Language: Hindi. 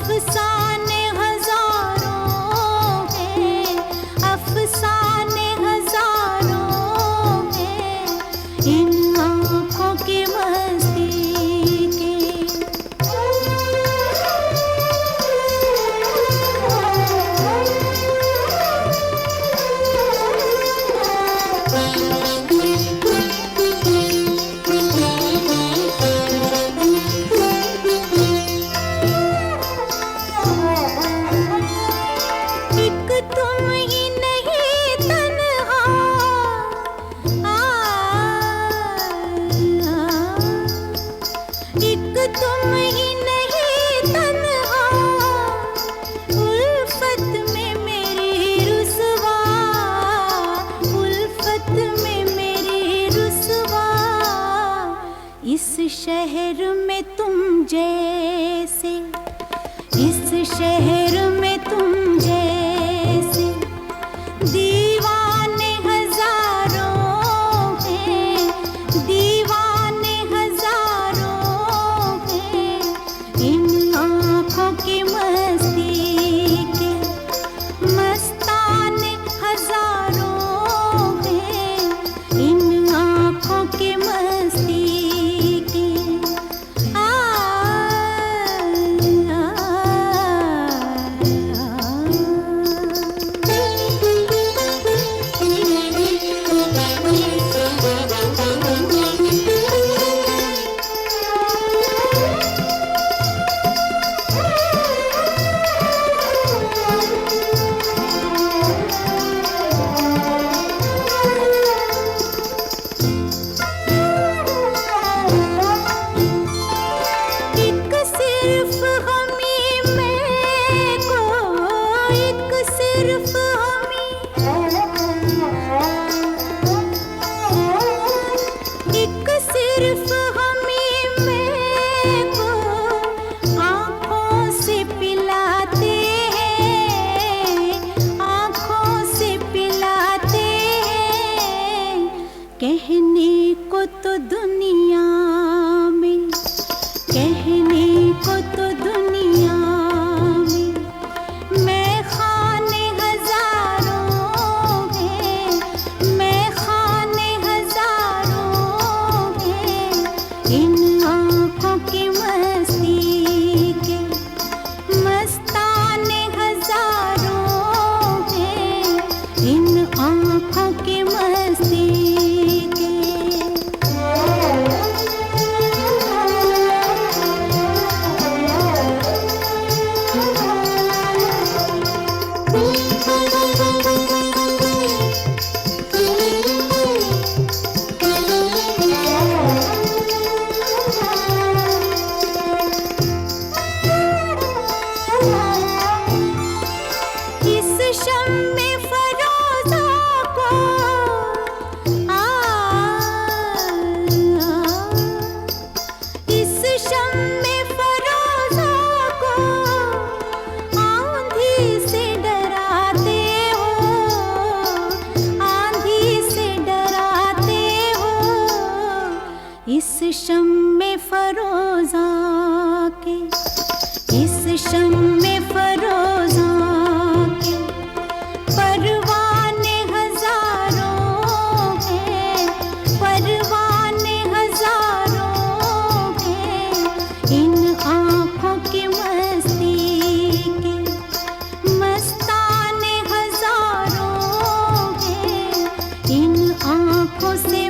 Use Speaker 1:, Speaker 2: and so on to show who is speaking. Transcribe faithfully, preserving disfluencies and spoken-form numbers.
Speaker 1: अफसाने हजारों हैं, अफसाने हजारों हैं इन आँखों की मस्ती के। इस शहर में तुम जैसे, इस शहर में तुम जैसे दीवाने हजारों हैं, दीवाने हजारों हैं इन आँखों की मस्ती के। मस्ताने हजारों हैं इन आँखों की मस्ती। कहने को तो दुनिया में, कहने को तो दुनिया में मैं खाने हजारों हैं, मैं खाने हजारों हैं इन आँखों की मस्ती के। मस्ताने हजारों हैं इन आँखों की मस्ती। इस शम्मे फरोज़ा के, इस शम्मे फरोज़ा के परवाने हजारों हैं, परवाने हजारों हैं इन आँखों की मस्ती के। मस्ताने हजारों हैं इन आँखों से